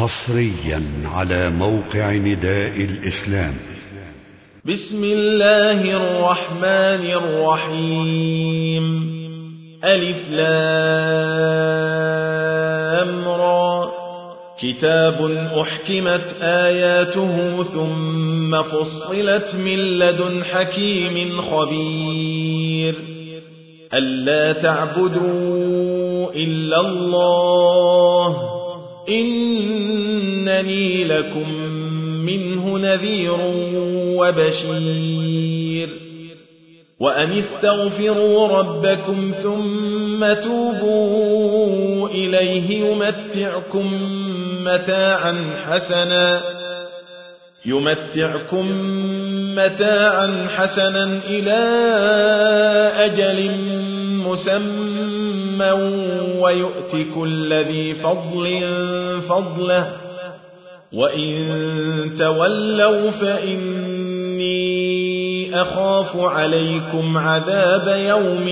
حصريا على موقع نداء الإسلام. بسم الله الرحمن الرحيم. ألف لام را. كتاب أحكمت آياته ثم فصلت من لدن حكيم خبير. ألا تعبدوا إلا الله إنني لكم منه نذير وبشير. وأن استغفروا ربكم ثم توبوا إليه يمتعكم متاعا حسنا إلى أجل مسمى ويؤت كل ذي فضل فضله وإن تولوا فإني أخاف عليكم عذاب يوم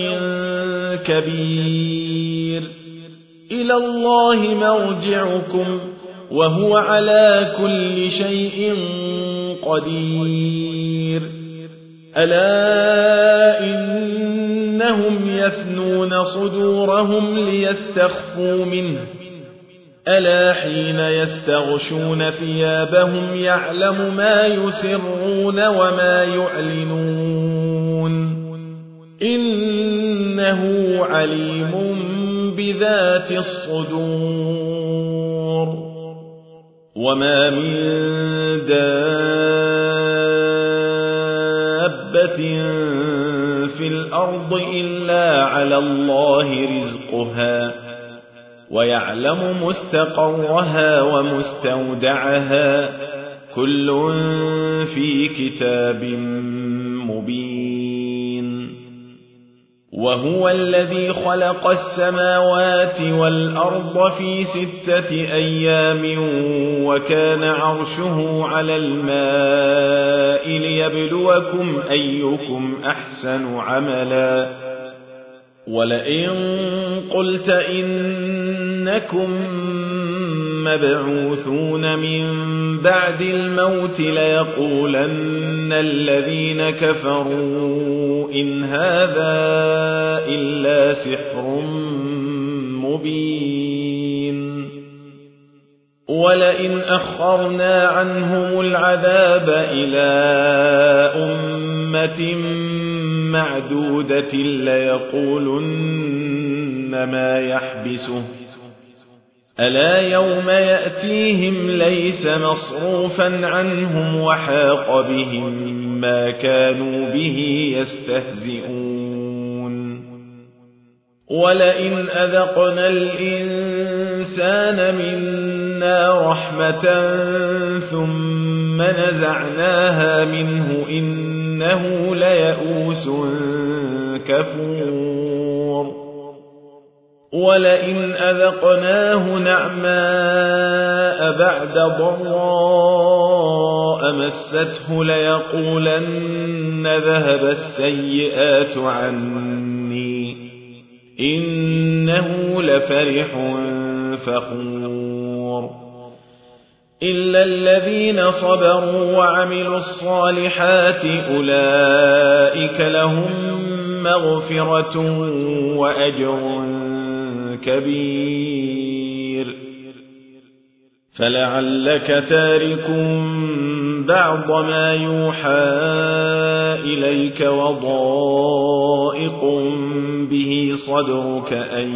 كبير. إلى الله مرجعكم وهو على كل شيء قدير. ألا إنهم يثنون صدورهم ليستخفوا منه ألا حين يستغشون ثيابهم يعلم ما يسرون وما يعلنون إنه عليم بذات الصدور. وما من دابة في الأرض إلا على الله رزقها ويعلم مستقرها ومستودعها كل في كتاب مبين. وهو الذي خلق السماوات والأرض في 6 أيام وكان عرشه على الماء ليبلوكم أيكم أحسن عملا. ولئن قلت إنكم مبعوثون من بعد الموت ليقولن الذين كفروا إن هذا إلا سحر مبين. ولئن أخرنا عنهم العذاب إلى أمة معدودة ليقولن ما يحبسه ألا يوم يأتيهم ليس مصروفا عنهم وحاق بهم ما كانوا به يستهزئون. ولئن أذقنا الإنسان منا رحمة ثم نزعناها منه إنه ليئوس كفور. ولئن أذقناه نعماء بعد ضراء مسته ليقولن ذهب السيئات عني إنه لفرح فخور. إلا الذين صبروا وعملوا الصالحات أولئك لهم مغفرة وأجر كبير. فلعلك تارك بعض ما يوحى إليك وضائق به صدرك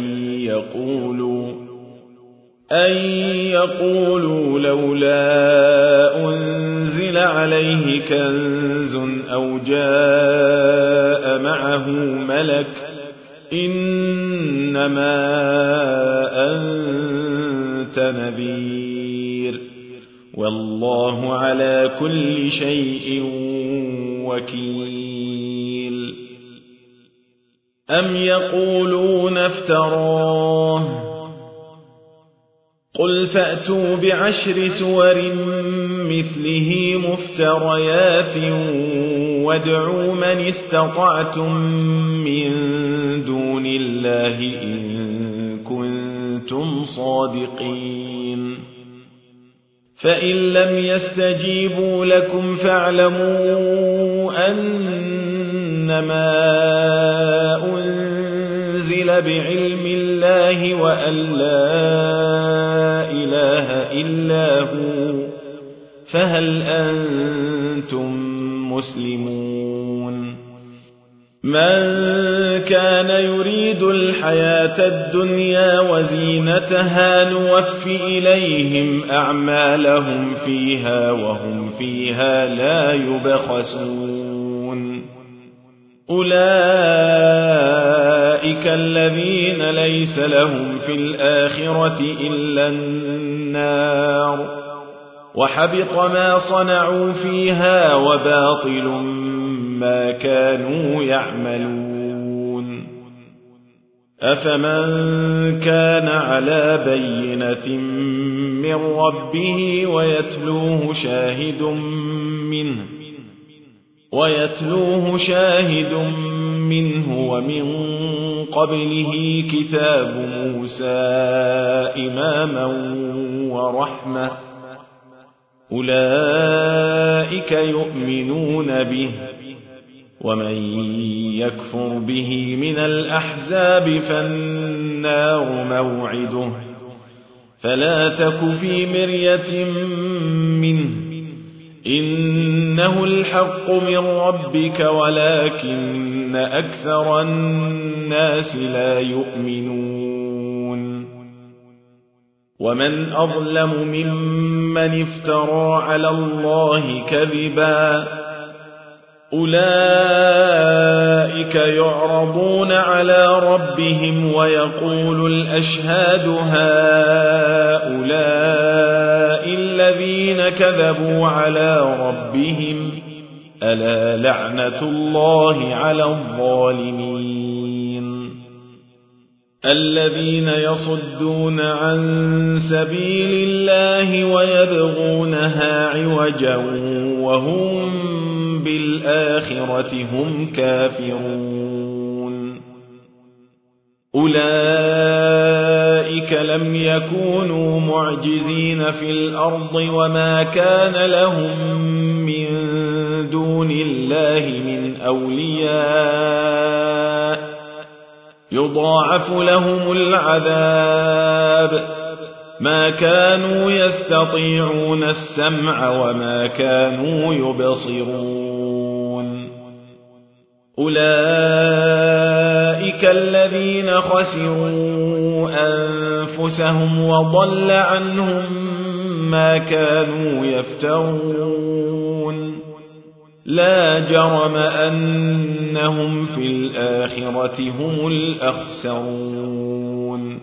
أن يقولوا لولا أنزل عليه كنز أو جاء معه ملك إنما أنت نذير والله على كل شيء وكيل. أم يقولون افتراه قل فأتوا ب10 سور مثله مفتريات وادعوا من استطعتم من دون الله إن كنتم صادقين. فإن لم يستجيبوا لكم فاعلموا أنما أنزل بعلم الله وأن لا إله إلا هو فهل أنتم مسلمون من كان يريد الحياة الدنيا وزينتها نوف إليهم أعمالهم فيها وهم فيها لا يبخسون أولئك الذين ليس لهم في الآخرة إلا النار وحبط ما صنعوا فيها وباطل ما كانوا يعملون أفمن كان على بينة من ربه ويتلوه شاهد منه ومن قبله كتاب موسى إماما ورحمة أولئك يؤمنون به ومن يكفر به من الأحزاب فالنار موعده فلا تك في مرية منه إنه الحق من ربك ولكن أكثر الناس لا يؤمنون ومن أظلم ممن افترى على الله كذبا أولئك يعرضون على ربهم ويقول الأشهاد هؤلاء الذين كذبوا على ربهم ألا لعنة الله على الظالمين الذين يصدون عن سبيل الله ويبغونها عوجا وهم بالآخرة هم كافرون أولئك لم يكونوا معجزين في الأرض وما كان لهم من دون الله من أولياء يضاعف لهم العذاب ما كانوا يستطيعون السمع وما كانوا يبصرون أولئك الذين خسروا أنفسهم وضل عنهم ما كانوا يفترون لا جرم أنهم في الآخرة هم الأخسرون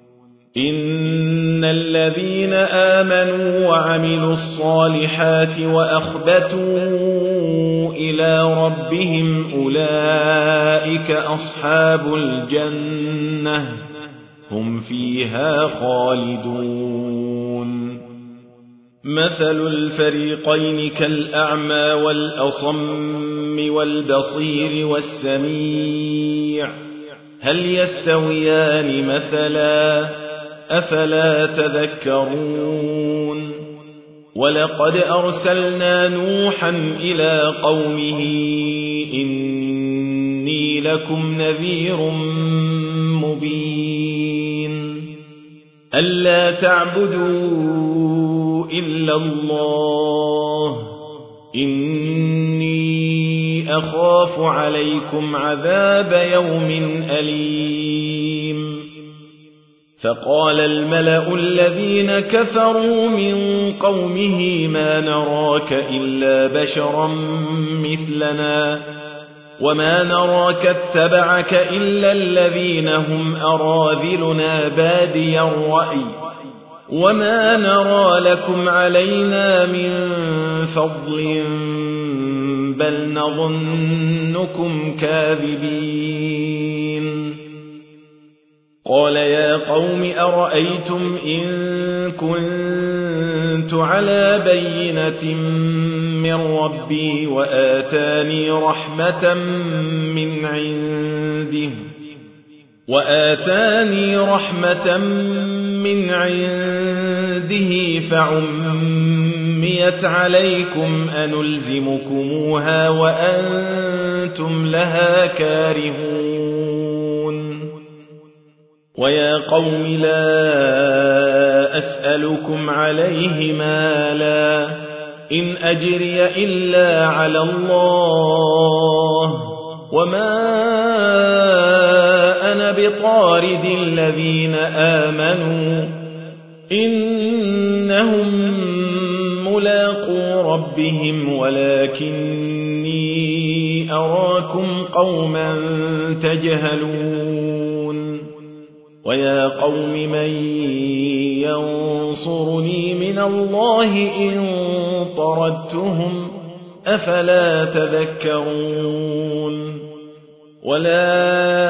إن الذين آمنوا وعملوا الصالحات وأخبتوا إلى ربهم أولئك أصحاب الجنة هم فيها خالدون مثل الفريقين كالأعمى والأصم والبصير والسميع هل يستويان مثلا أفلا تذكرون ولقد أرسلنا نوحا إلى قومه إني لكم نذير مبين ألا تعبدوا إلا الله إني أخاف عليكم عذاب يوم أليم فقال الملأ الذين كفروا من قومه ما نراك إلا بشرا مثلنا وما نراك اتبعك إلا الذين هم أراذلنا بادي الرأي وما نرى لكم علينا من فضل بل نظنكم كاذبين قال يا قوم أرأيتم إن كنت على بينة من ربي وآتاني رحمة من عنده عنده فعميت عليكم أنلزمكموها وأنتم لها كارهون ويا قوم لا أسألكم عليه مالا إن أجري إلا على الله وما أنا بطارد الذين آمنوا إنهم ملاقو ربهم ولكني أراكم قوما تجهلون ويا قوم من ينصرني من الله إن طردتهم أفلا تذكرون ولا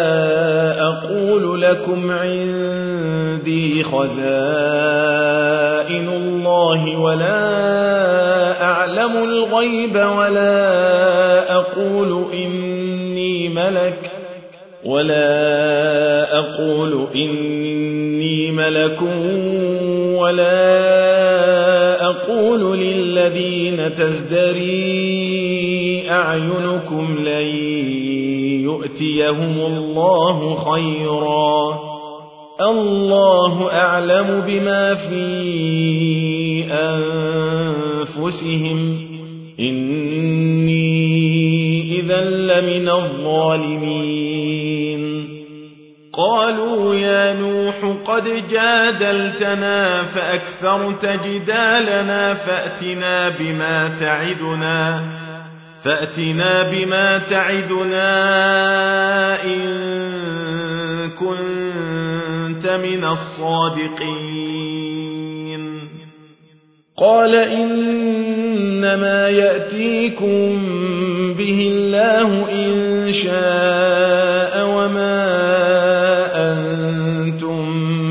أقول لكم عندي خزائن الله ولا أعلم الغيب ولا أقول إني ملك ولا أقول للذين تزدري أعينكم لن يؤتيهم الله خيرا الله أعلم بما في أنفسهم إني إذا لمن الظالمين قالوا يا نوح قد جادلتنا فأكثرت جدالنا فأتنا بما تعدنا إن كنت من الصادقين قال إنما يأتيكم به الله إن شاء وما أنتم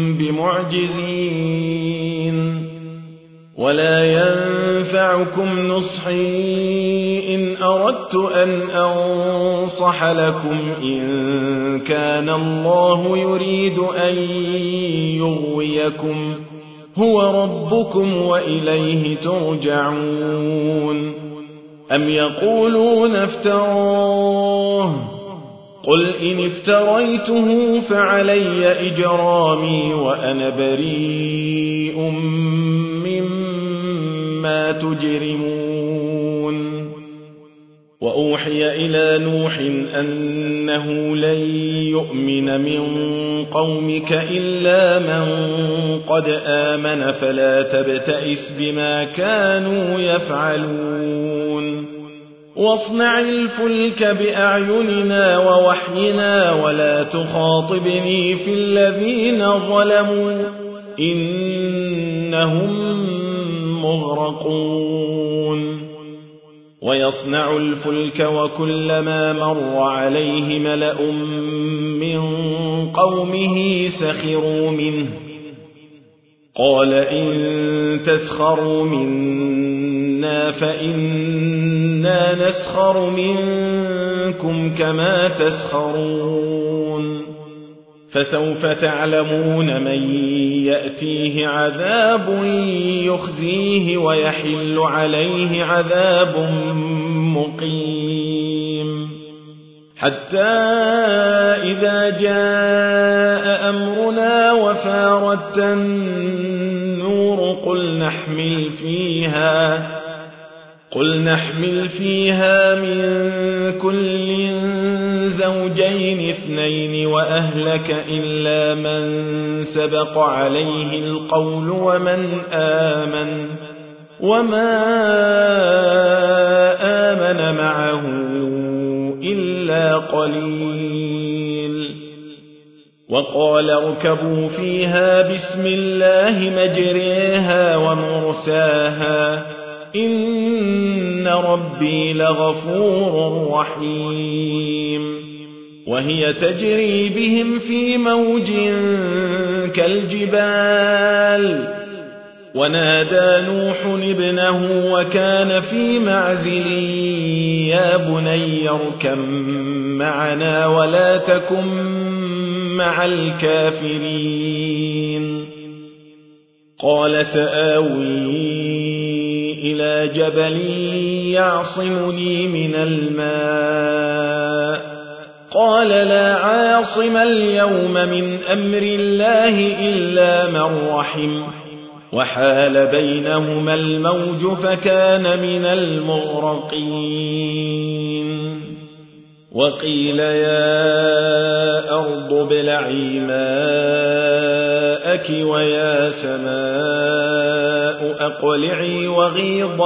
بمعجزين ولا ينفعكم نصحي إن أردت أن أنصح لكم إن كان الله يريد أن يغويكم هو ربكم وإليه ترجعون أم يقولون افتراه قل إن افتريته فعلي إجرامي وأنا بريء مما تجرمون وأوحي إلى نوح أنه لن يؤمن من قومك إلا من قد آمن فلا تبتئس بما كانوا يفعلون واصنع الفلك بأعيننا ووحينا ولا تخاطبني في الذين ظلموا إنهم مغرقون ويصنع الفلك وكلما مر عليه ملأ من قومه سخروا منه قال إن تسخروا منا فإنا نسخر منكم كما تسخرون فسوف تعلمون من يأتيه عذاب يخزيه ويحل عليه عذاب مقيم حتى إذا جاء أمرنا وفارت النور قل نحمل فيها من كل زوجين اثنين وأهلك إلا من سبق عليه القول ومن آمن وما آمن معه إلا قليل وقال اركبوا فيها بسم الله مجريها ومرساها إن ربي لغفور رحيم وهي تجري بهم في موج كالجبال ونادى نوح ابنه وكان في معزل يا بني اركب معنا ولا تكن مع الكافرين قال سآوي إلى جبل يعصمني من الماء قال لا عاصم اليوم من أمر الله إلا من رحم وحال بينهما الموج فكان من المغرقين وقيل يا أرض ابلعي ماءك ويا سماء أقلعي وغيض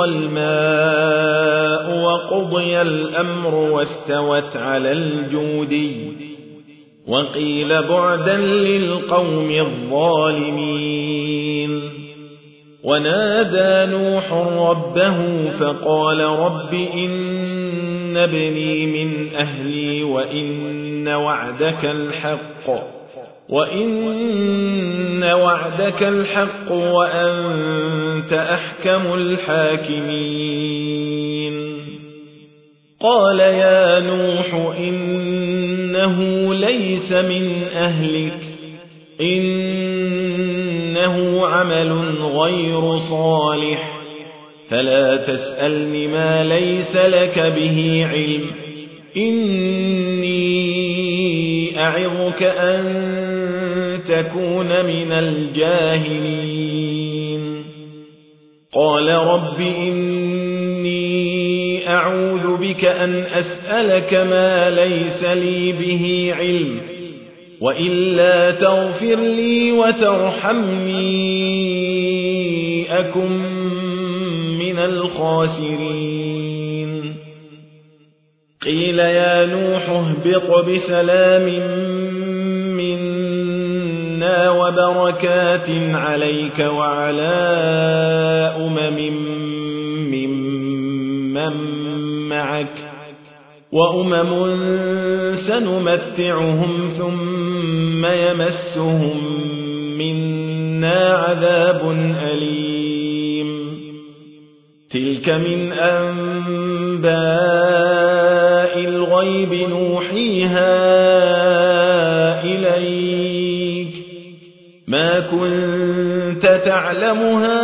الماء وقضي الأمر واستوت على الجودي وقيل بعدا للقوم الظالمين ونادى نوح ربه فقال رب إن ابني من أهلي وإن وعدك الحق وأنت أحكم الحاكمين قال يا نوح إنه ليس من أهلك إنه عمل غير صالح فلا تسألني ما ليس لك به علم إني أعظك أن تكون من الجاهلين قال رب إني أعوذ بك أن أسألك ما ليس لي به علم وإلا تغفر لي وترحمني أكن من الخاسرين قيل يا نوح اهبط بسلام منا وبركات عليك وعلى ممن معك وأمم سنمتعهم ثم يمسهم منا عذاب أليم تلك من أنباء الغيب نوحيها إليك ما كنت تعلمها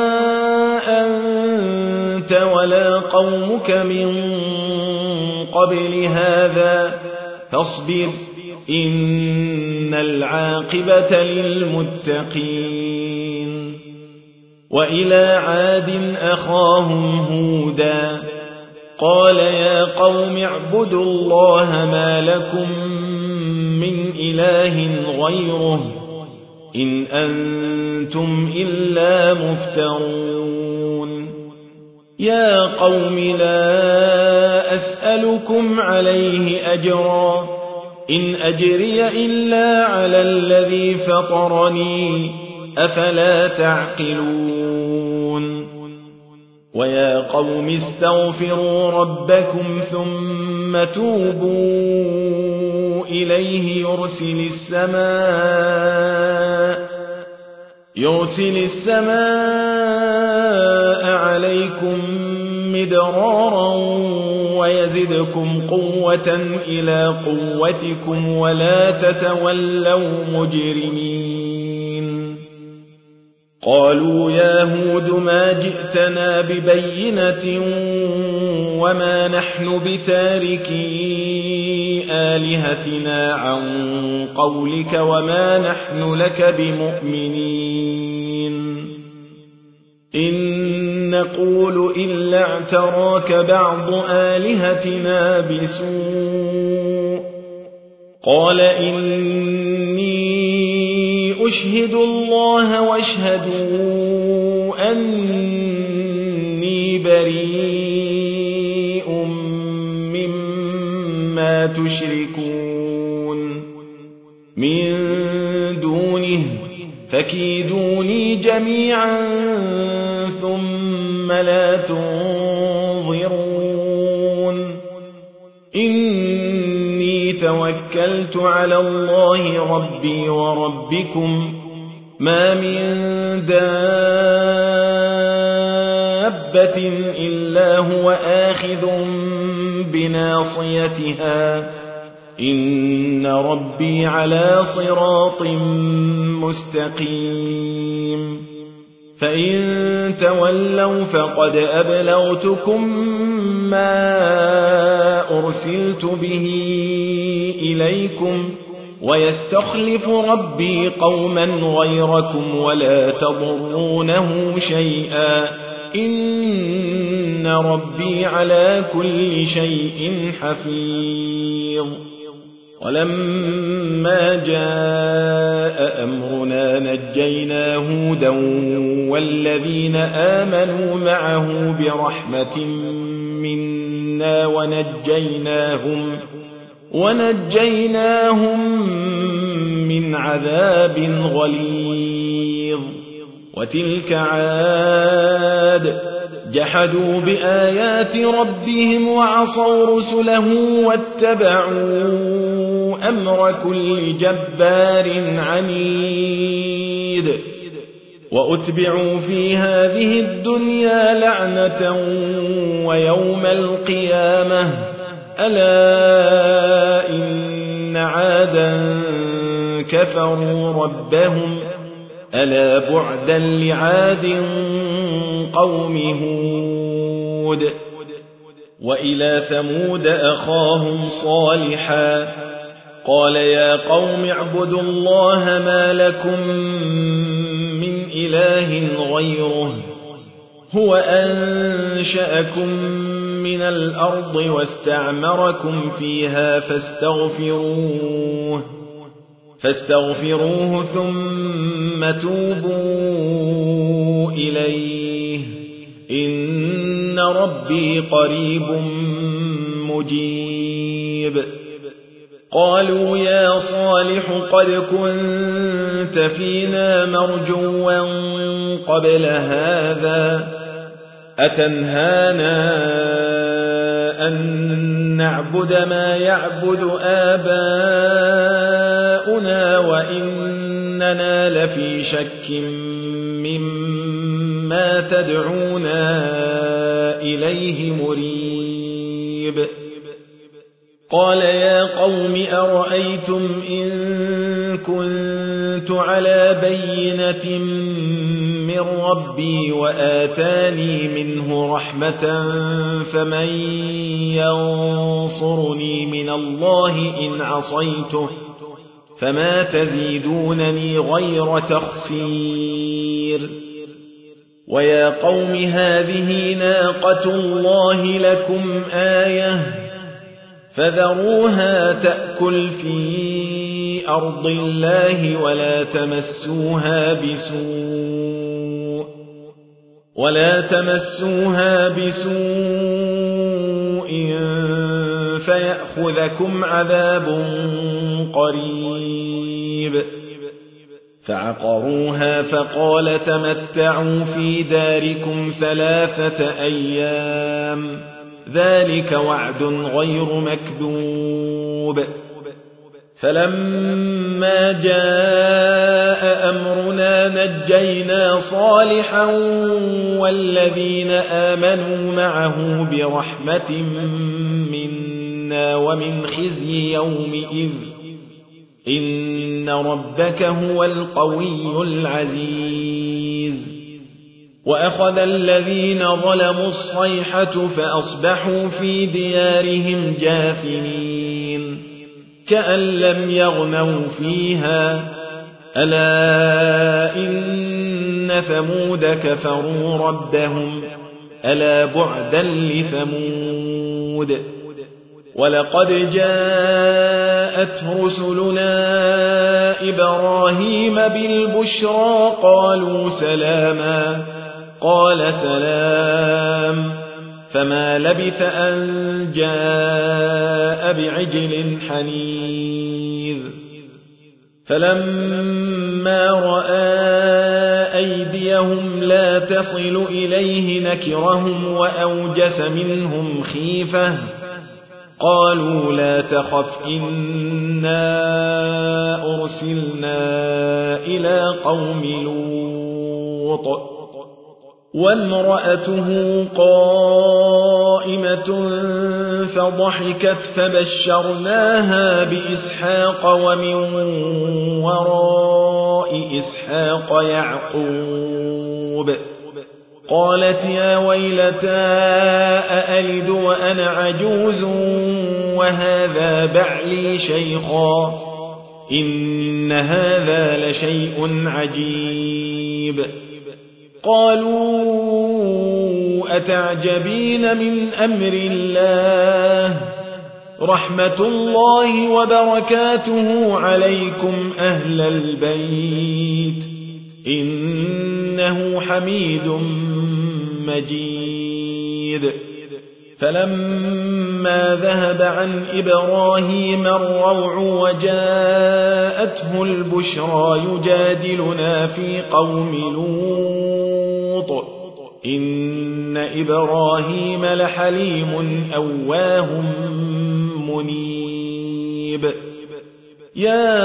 أنت ولا قومك من قبل هذا فاصبر إن العاقبة للمتقين وإلى عاد أخاهم هودا قال يا قوم اعبدوا الله ما لكم من إله غيره إن أنتم إلا مفترون يا قوم لا أسألكم عليه أجرا إن أجري إلا على الذي فطرني أفلا تعقلون ويا قوم استغفروا ربكم ثم توبوا إليه يرسل السماء عليكم مدرارا ويزدكم قوة إلى قوتكم ولا تتولوا مجرمين قالوا يا هود ما جئتنا ببينة وما نحن بتاركي آلهتنا عن قولك وما نحن لك بمؤمنين إن نقول إلا اعتراك بعض آلهتنا بسوء قال إني أشهد الله واشهدوا أني بريء مما تشركون من دونه فكيدوني جميعا ثم لا تنظرون إني توكلت على الله ربي وربكم ما من دابة إلا هو آخذ بناصيتها إن ربي على صراط مستقيم فإن تولوا فقد أبلغتكم ما أرسلت به إليكم ويستخلف ربي قوما غيركم ولا تضرونه شيئا إن ربي على كل شيء حفيظ. ولما جاء أمرنا نجينا هودا والذين آمنوا معه برحمة منا ونجيناهم من عذاب غليظ. وتلك عاد جحدوا بآيات ربهم وعصوا رسله واتبعوا أمر كل جبار عنيد. وأتبعوا في هذه الدنيا لعنة ويوم القيامة ألا إن عادا كفروا ربهم ألا بعدا لعاد قوم هود. وإلى ثمود أخاهم صالحا قال يا قوم اعبدوا الله ما لكم من إله غيره هو أنشأكم من الأرض واستعمركم فيها فاستغفروه ثم توبوا إليه إن ربي قريب مجيب. قالوا يا صالح قد كنت فينا مرجوا قبل هذا أتنهانا أن نعبد ما يعبد آباؤنا وإننا لفي شك مما تدعونا إليه مريب. قال يا قوم أرأيتم إن كنت على بينة من ربي وآتاني منه رحمة فمن ينصرني من الله إن عصيته فما تزيدونني غير تخسير. ويا قوم هذه ناقة الله لكم آية فذروها تأكل في أرض الله ولا تمسوها بسوء فيأخذكم عذاب قريب. فعقروها فقال تمتعوا في داركم 3 أيام ذلك وعد غير مكذوب. فلما جاء أمرنا نجينا صالحا والذين آمنوا معه برحمة منا ومن خزي يومئذ إن ربك هو القوي العزيز. وأخذ الذين ظلموا الصيحة فأصبحوا في ديارهم جاثمين كأن لم يغنوا فيها ألا إن ثمود كفروا ربهم ألا بعدا لثمود. ولقد جاءت رسلنا إبراهيم بالبشرى قالوا سلاما قال سلام فما لبث أن جاء بعجل حنيذ. فلما رأى أيديهم لا تصل إليه نكرهم وأوجس منهم خيفة قالوا لا تخف إنا أرسلنا إلى قوم لوط وامرأته قائمة فضحكت فبشرناها بإسحاق ومن وراء إسحاق يعقوب قالت يا ويلتى أألد وأنا عجوز وهذا بعلي شيخا إن هذا لشيء عجيب قالوا أتعجبين من أمر الله رحمة الله وبركاته عليكم أهل البيت إنه حميد مجيد فلما ذهب عن إبراهيم الروع وجاءته البشرى يجادلنا في قوم لوط إن إبراهيم لحليم أواه منيب يا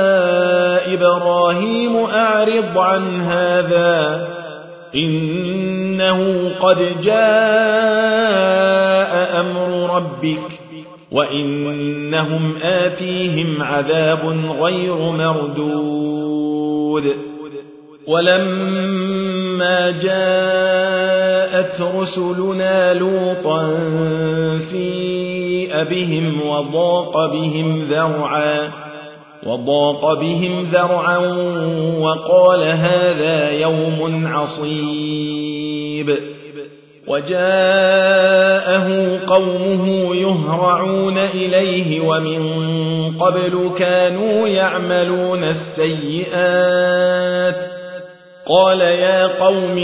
إبراهيم أعرض عن هذا إنه قد جاء أمر ربك وإنهم آتيهم عذاب غير مردود ولما جاءت رسلنا لوطا سيء بهم وضاق بهم ذرعا وقال هذا يوم عصيب وجاءه قومه يهرعون إليه ومن قبل كانوا يعملون السيئات قال يا قوم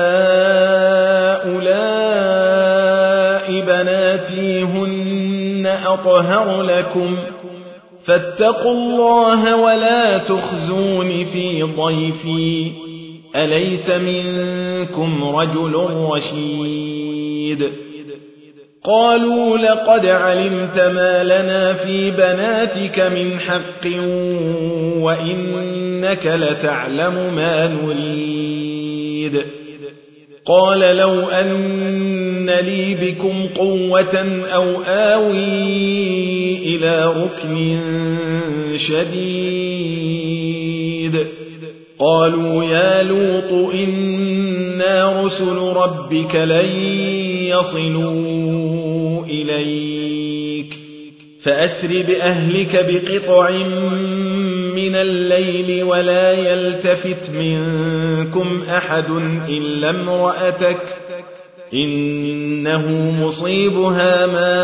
هؤلاء بناتي هن أطهر لكم فاتقوا الله ولا تخزون في ضيفي أليس منكم رجل رشيد قالوا لقد علمت ما لنا في بناتك من حق وإنك لتعلم ما نريد قال لو أن لي بكم قوة أو آوي إلى ركن شديد قالوا يا لوط إنا رسل ربك لن يصلوا إليك فأسر بأهلك بقطع من الليل ولا يلتفت منكم أحد إلا امرأتك إنه مصيبها ما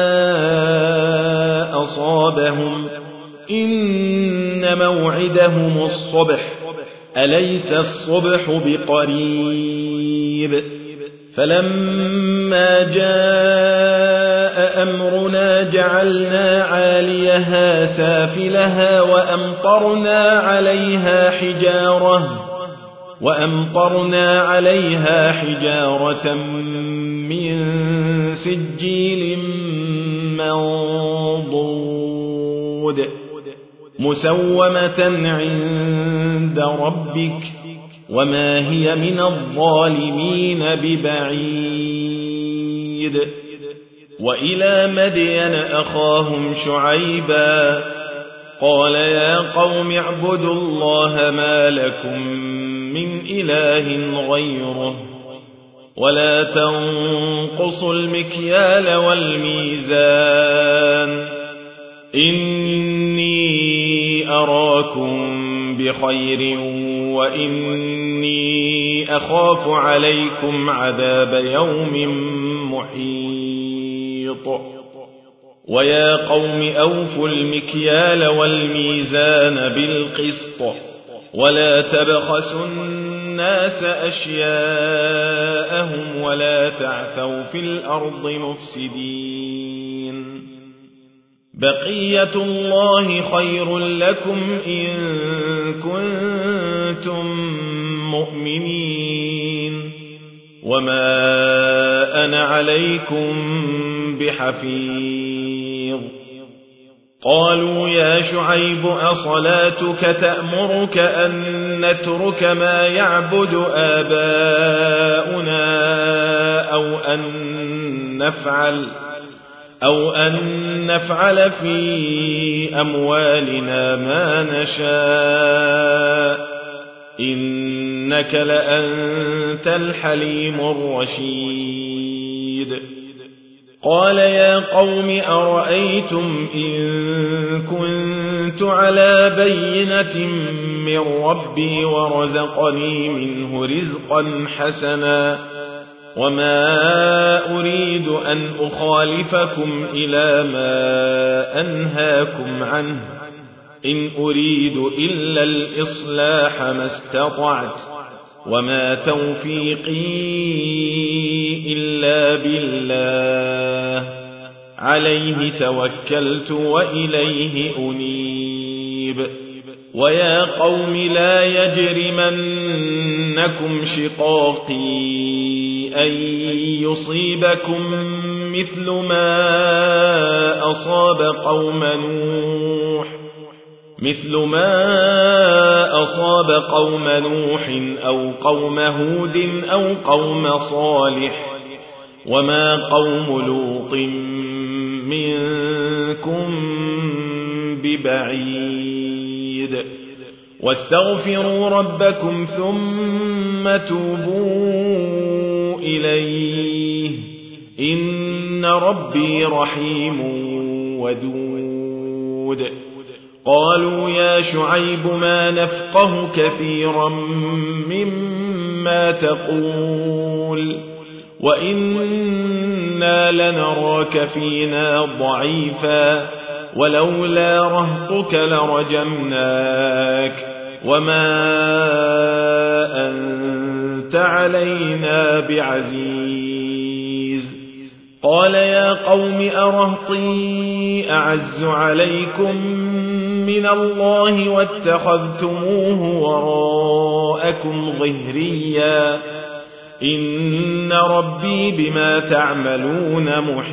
أصابهم إن موعدهم الصبح أليس الصبح بقريب فلما جاء أمرنا جعلنا عاليها سافلها وأمطرنا عليها حجارة من سجيل منضود مسومة عند ربك وما هي من الظالمين ببعيد وإلى مدين أخاهم شعيبا قال يا قوم اعبدوا الله ما لكم من إله غيره ولا تنقصوا المكيال والميزان إني أراكم بخير وإني أخاف عليكم عذاب يوم محيط ويا قوم أوفوا المكيال والميزان بالقسط ولا تبخسوا الناس أشياءهم ولا تعثوا في الأرض مفسدين بقية الله خير لكم إن كنتم مؤمنين وما أنا عليكم بحفيظ قالوا يا شعيب أصلاتك تأمرك أن نترك ما يعبد آباؤنا أو أن نفعل في أموالنا ما نشاء إنك لأنت الحليم الرشيد قال يا قوم أرأيتم إن كنت على بينة من ربي ورزقني منه رزقا حسنا وما أريد أن أخالفكم إلى ما أنهاكم عنه إن أريد إلا الإصلاح ما استطعت وما توفيقي إلا بالله عليه توكلت وإليه أنيب ويا قوم لا يجرمنكم شقاقي أن يصيبكم مثل ما أصاب قوم نوح أو قوم هود أو قوم صالح وما قوم لوط منكم ببعيد واستغفروا ربكم ثم توبوا إليه إن ربي رحيم ودود قالوا يا شعيب ما نفقه كثيرا مما تقول وإنا لنراك فينا ضعيفا ولولا رهطك لرجمناك وما أنت علينا بعزيز قال يا قوم أرهطي أعز عليكم من الله واتخذتموه وراءكم ظهريا إن ربي بما تعملون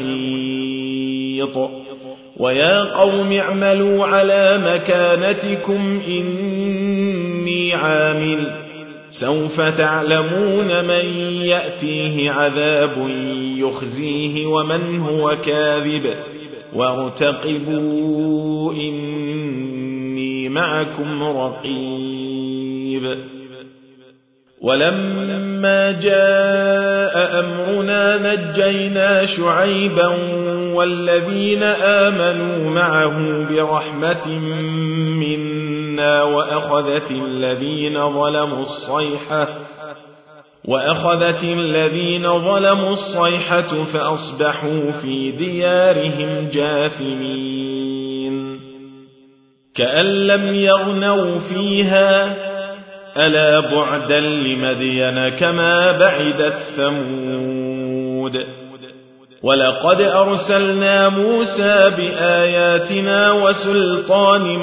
محيط ويا قوم اعملوا على مكانتكم إني عامل سوف تعلمون من يأتيه عذاب يخزيه ومن هو كاذب وارتقبوا إني معكم رقيب ولما جاء أمرنا نجينا شعيبا والذين آمنوا معه برحمة منا وأخذت الذين ظلموا الصيحة فأصبحوا في ديارهم جاثمين كأن لم يغنوا فيها ألا بعدا لمدين كما بعدت ثمود ولقد أرسلنا موسى بآياتنا وسلطان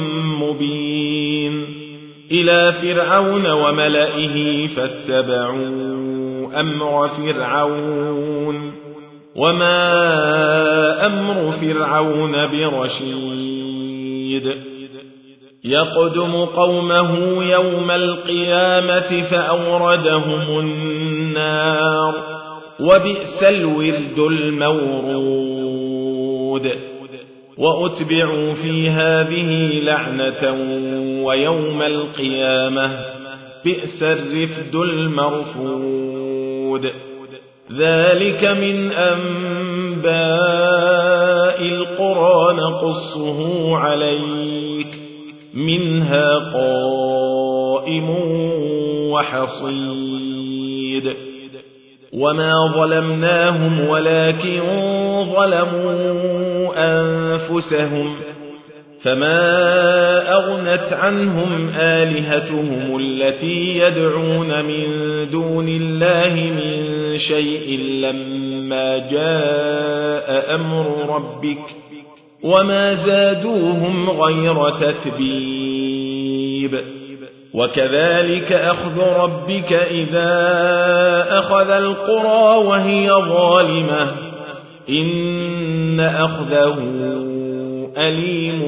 مبين إلى فرعون وملئه فاتبعوا أمر فرعون وما أمر فرعون برشيد يقدم قومه يوم القيامة فأوردهم النار وبئس الورد المورود وأتبعوا في هذه لعنة ويوم القيامة بئس الرفد المرفود ذلك من أنباء القرى نقصه عليك منها قائم وحصيد وما ظلمناهم ولكن ظلموا أنفسهم فما أغنت عنهم آلهتهم التي يدعون من دون الله من شيء لما جاء أمر ربك وما زادوهم غير تتبيب وكذلك أخذ ربك إذا أخذ القرى وهي ظالمة إن أخذه أليم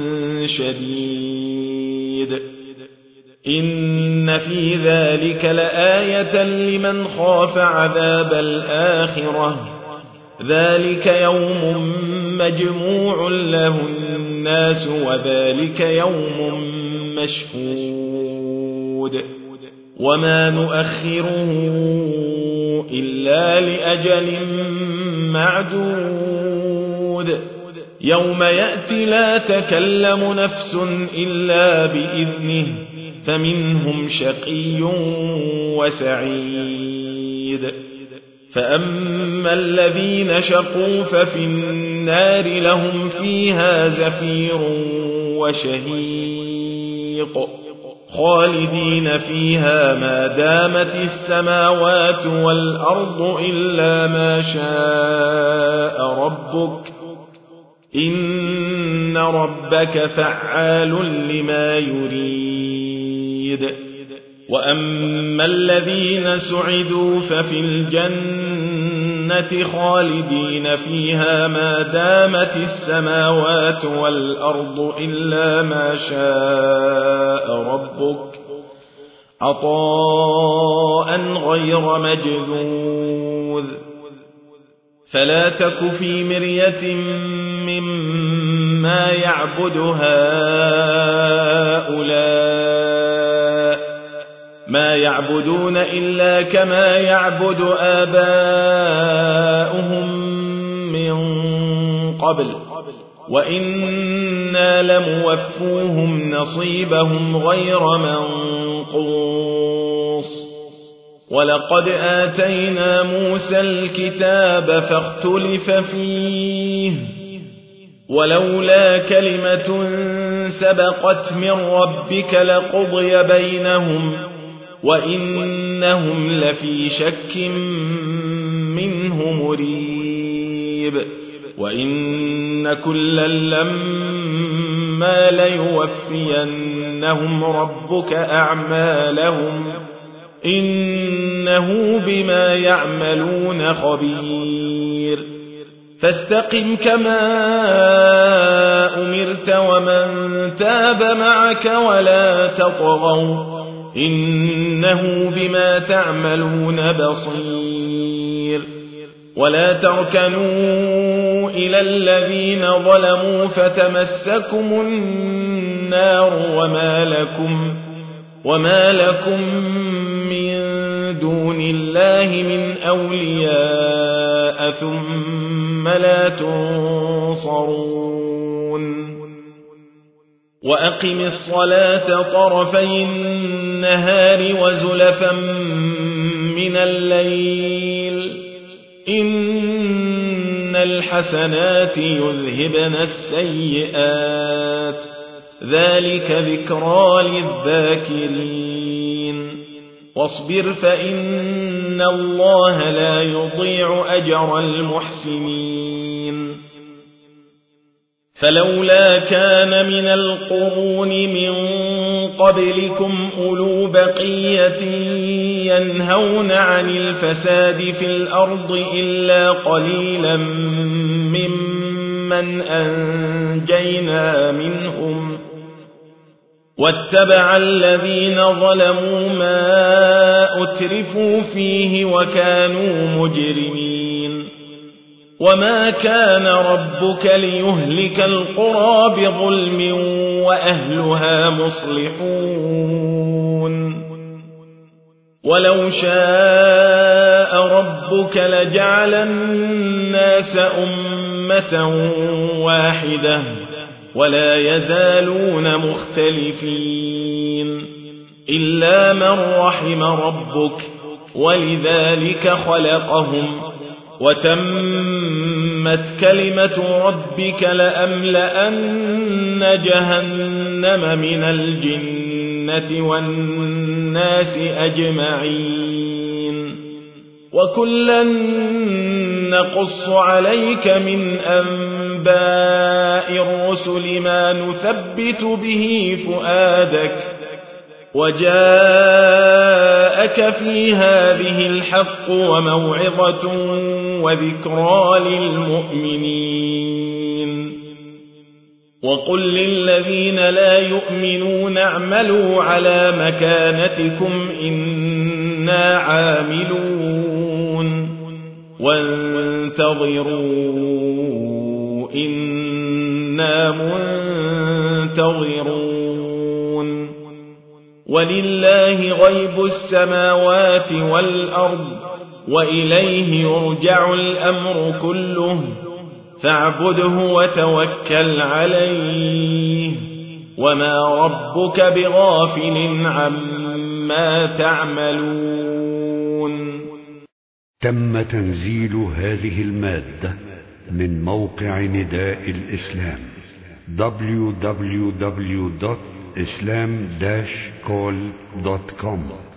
شديد إن في ذلك لآية لمن خاف عذاب الآخرة ذلك يوم مجموع له الناس وذلك يوم مشهود وما نؤخره إلا لأجل معدود يوم يأتي لا تكلم نفس إلا بإذنه فمنهم شقي وسعيد فأما الذين شقوا ففي النار لهم فيها زفير وشهيق خالدين فيها ما دامت السماوات والأرض إلا ما شاء ربك إن ربك فعال لما يريد وأما الذين سعدوا ففي الجنة خالدين فيها ما دامت السماوات والأرض إلا ما شاء ربك عطاء غير مجذوذ فلا تك في مرية مما يعبد هؤلاء ما يعبدون إلا كما يعبد آباؤهم من قبل وإنا لموفوهم نصيبهم غير منقوص ولقد آتينا موسى الكتاب فاختلف فيه ولولا كلمة سبقت من ربك لقضي بينهم وإنهم لفي شك منه مريب وإن كلا لما ليوفينهم ربك أعمالهم إنه بما يعملون خبير فاستقم كما أمرت ومن تاب معك ولا تطغوا إنه بما تعملون بصير ولا تركنوا إلى الذين ظلموا فتمسكم النار وما لكم من دون الله من أولياء ثم لا تنصرون وأقم الصلاة طرفي النهار وزلفا من الليل إن الحسنات يذهبن السيئات ذلك ذكرى للذاكرين واصبر فإن الله لا يضيع أجر المحسنين فلولا كان من القرون من قبلكم أولو بقية ينهون عن الفساد في الأرض إلا قليلا ممن أنجينا منهم واتبع الذين ظلموا ما أترفوا فيه وكانوا مجرمين وما كان ربك ليهلك القرى بظلم وأهلها مصلحون ولو شاء ربك لجعل الناس أمة واحدة ولا يزالون مختلفين إلا من رحم ربك ولذلك خلقهم وتمت كلمة ربك لأملأن جهنم من الجنة والناس أجمعين وكلا نقص عليك من أنباء الرسل ما نثبت به فؤادك وجاءك في هذه الحق وموعظة وذكرى للمؤمنين وقل للذين لا يؤمنون اعملوا على مكانتكم إنا عاملون وانتظروا إنا منتظرون ولله غيب السماوات والأرض وإليه يرجع الأمر كله فاعبده وتوكل عليه وما ربك بغافل عما تعملون. تم تنزيل هذه المادة من موقع نداء الإسلام www.islam-call.com